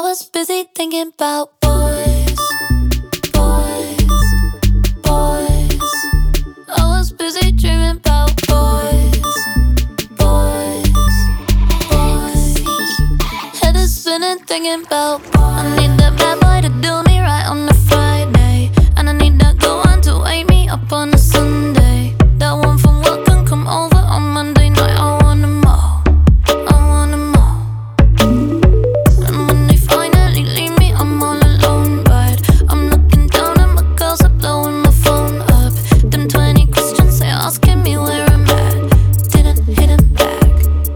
was busy thinking about boys, boys, boys. I was busy dreaming about boys, boys, boys. Head is spinning thinking about boys. I need that bad boy to do me right on a Friday, and I need that good one to wake me up on a Sunday. That one from work can come over on Monday night. I want them all, I want them all. And when they finally leave me, I'm all alone. But I'm looking down and my girls are blowing my phone up. Them 20 questions they asking me where I'm at, didn't hit them back.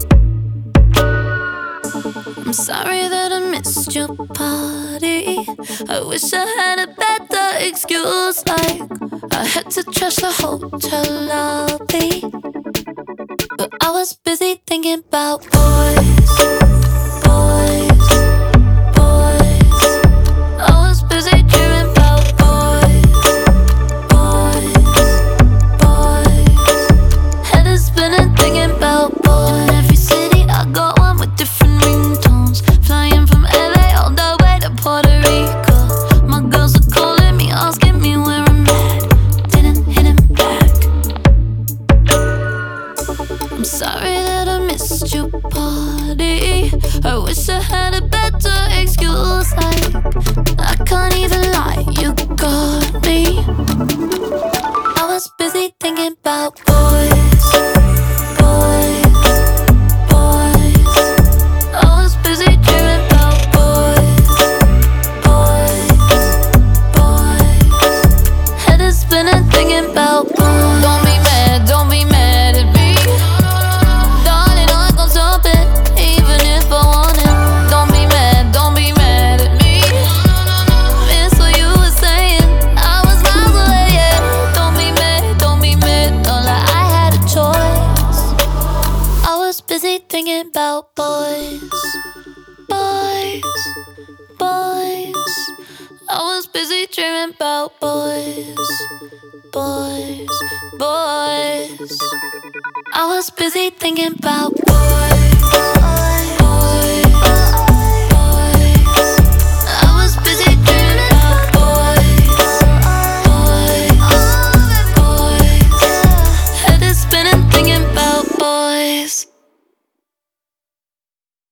I'm sorry that I missed your party. I wish I had a better excuse, like I had to trash the hotel lobby. But I was busy thinking about boys, boys, boys. I was busy dreaming about boys, boys, boys. Head is spinning thinking about boys. In every city I got one with different ringtones. Flying from LA all the way to Puerto Rico. My girls are calling me, asking me where I'm at, didn't hit them back. I'm sorry that I missed your party. I wish I had a better excuse, like I can't even lie, you got me. I was busy thinking about boys, boys, boys. I was busy dreaming about boys, boys, boys. Head is spinning thinking about boys. Don't be mad at me, darling, I gon' stop it, even if I want it. Don't be mad at me, miss what you were saying, I was miles away, yeah. Don't be mad, don't lie, I had a choice. I was busy thinking about boys, boys, boys. I was busy dreaming about boys, boys, boys. I was busy thinking about boys.